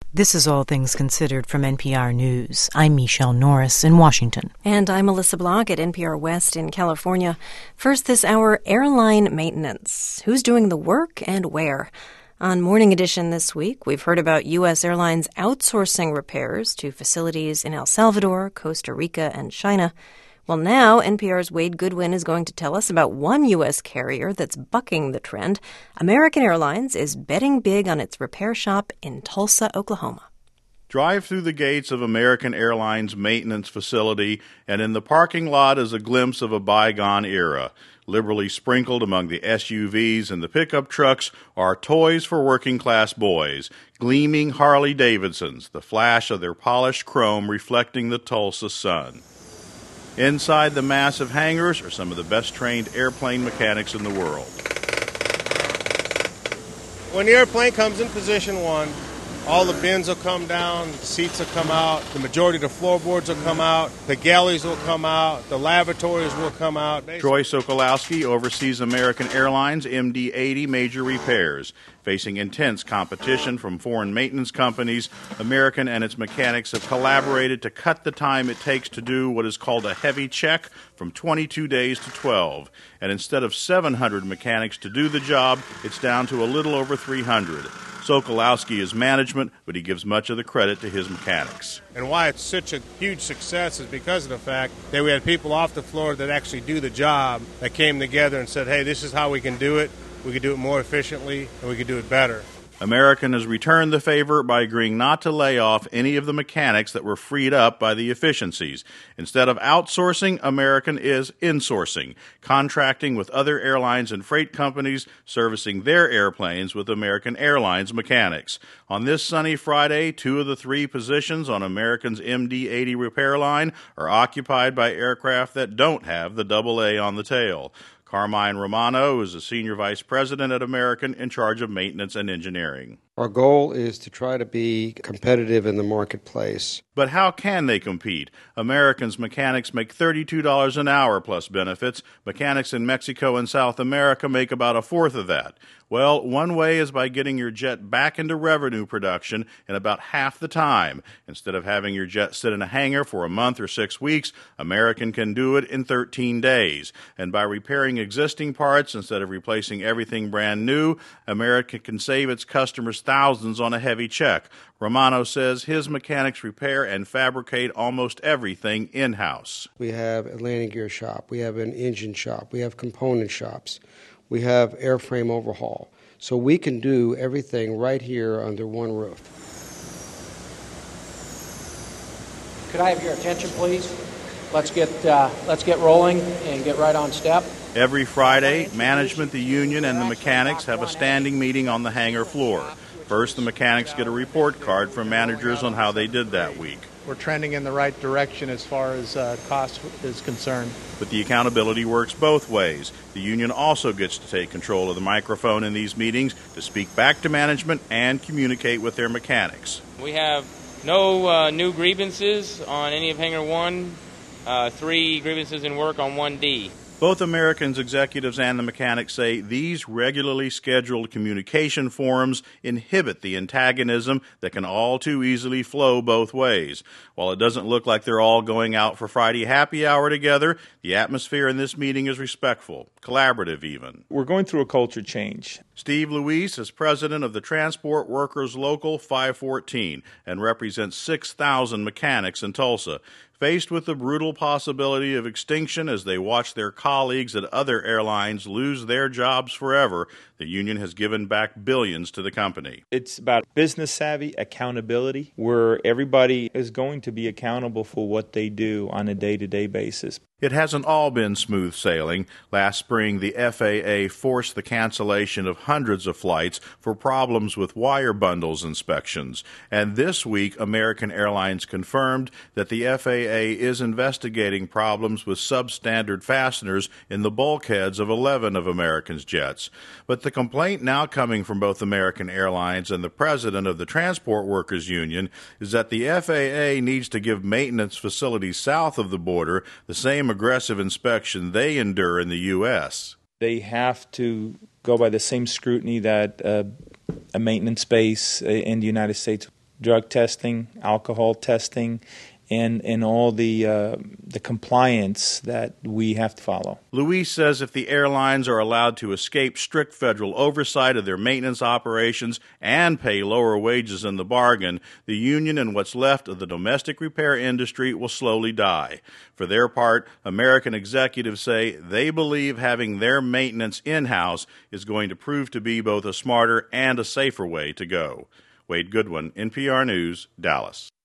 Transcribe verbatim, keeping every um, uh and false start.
This is All Things Considered from N P R News. I'm Michelle Norris in Washington. And I'm Melissa Block at N P R West in California. First this hour, airline maintenance. Who's doing the work and where? On Morning Edition this week, we've heard about U S airlines outsourcing repairs to facilities in El Salvador, Costa Rica, and China. Well, now N P R's Wade Goodwin is going to tell us about one U S carrier that's bucking the trend. American Airlines is betting big on its repair shop in Tulsa, Oklahoma. Drive through the gates of American Airlines maintenance facility, and in the parking lot is a glimpse of a bygone era. Liberally sprinkled among the S U Vs and the pickup trucks are toys for working-class boys, gleaming Harley-Davidsons, the flash of their polished chrome reflecting the Tulsa sun. Inside the massive hangars are some of the best-trained airplane mechanics in the world. When the airplane comes in position one, all the bins will come down, the seats will come out, the majority of the floorboards will come out, the galleys will come out, the lavatories will come out. Troy Sokolowski oversees American Airlines M D eighty major repairs. Facing intense competition from foreign maintenance companies, American and its mechanics have collaborated to cut the time it takes to do what is called a heavy check from twenty-two days to twelve. And instead of seven hundred mechanics to do the job, it's down to a little over three hundred. Sokolowski is management, but he gives much of the credit to his mechanics. And why it's such a huge success is because of the fact that we had people off the floor that actually do the job that came together and said, hey, this is how we can do it. We could do it more efficiently, and we could do it better. American has returned the favor by agreeing not to lay off any of the mechanics that were freed up by the efficiencies. Instead of outsourcing, American is insourcing, contracting with other airlines and freight companies, servicing their airplanes with American Airlines mechanics. On this sunny Friday, two of the three positions on American's M D eighty repair line are occupied by aircraft that don't have the double A on the tail. Carmine Romano is a senior vice president at American in charge of maintenance and engineering. Our goal is to try to be competitive in the marketplace. But how can they compete? American's mechanics make thirty-two dollars an hour plus benefits. Mechanics in Mexico and South America make about a fourth of that. Well, one way is by getting your jet back into revenue production in about half the time. Instead of having your jet sit in a hangar for a month or six weeks, American can do it in thirteen days. And by repairing existing parts instead of replacing everything brand new, American can save its customers thousands on a heavy check. Romano says his mechanics repair and fabricate almost everything in-house. We have a landing gear shop. We have an engine shop. We have component shops. We have airframe overhaul. So we can do everything right here under one roof. Could I have your attention, please? Let's get uh, let's get rolling and get right on step. Every Friday, management, the union, and the mechanics have a standing meeting on the hangar floor. First, the mechanics get a report card from managers on how they did that week. We're trending in the right direction as far as uh, cost is concerned. But the accountability works both ways. The union also gets to take control of the microphone in these meetings to speak back to management and communicate with their mechanics. We have no uh, new grievances on any of Hangar one, uh, three grievances in work on one D. Both American's executives and the mechanics say these regularly scheduled communication forums inhibit the antagonism that can all too easily flow both ways. While it doesn't look like they're all going out for Friday happy hour together, the atmosphere in this meeting is respectful, collaborative even. We're going through a culture change. Steve Luis is president of the Transport Workers Local five fourteen and represents six thousand mechanics in Tulsa. Faced with the brutal possibility of extinction as they watch their colleagues at other airlines lose their jobs forever, the union has given back billions to the company. It's about business savvy, accountability, where everybody is going to be accountable for what they do on a day-to-day basis. It hasn't all been smooth sailing. Last spring, the F A A forced the cancellation of hundreds of flights for problems with wire bundles inspections. And this week, American Airlines confirmed that the F A A is investigating problems with substandard fasteners in the bulkheads of eleven of American's jets. But the complaint now coming from both American Airlines and the president of the Transport Workers Union is that the F A A needs to give maintenance facilities south of the border the same aggressive inspection they endure in the U S. They have to go by the same scrutiny that uh, a maintenance base in the United States drug testing, alcohol testing, and and all the uh, the compliance that we have to follow. Luis says if the airlines are allowed to escape strict federal oversight of their maintenance operations and pay lower wages in the bargain, the union and what's left of the domestic repair industry will slowly die. For their part, American executives say they believe having their maintenance in-house is going to prove to be both a smarter and a safer way to go. Wade Goodwin, N P R News, Dallas.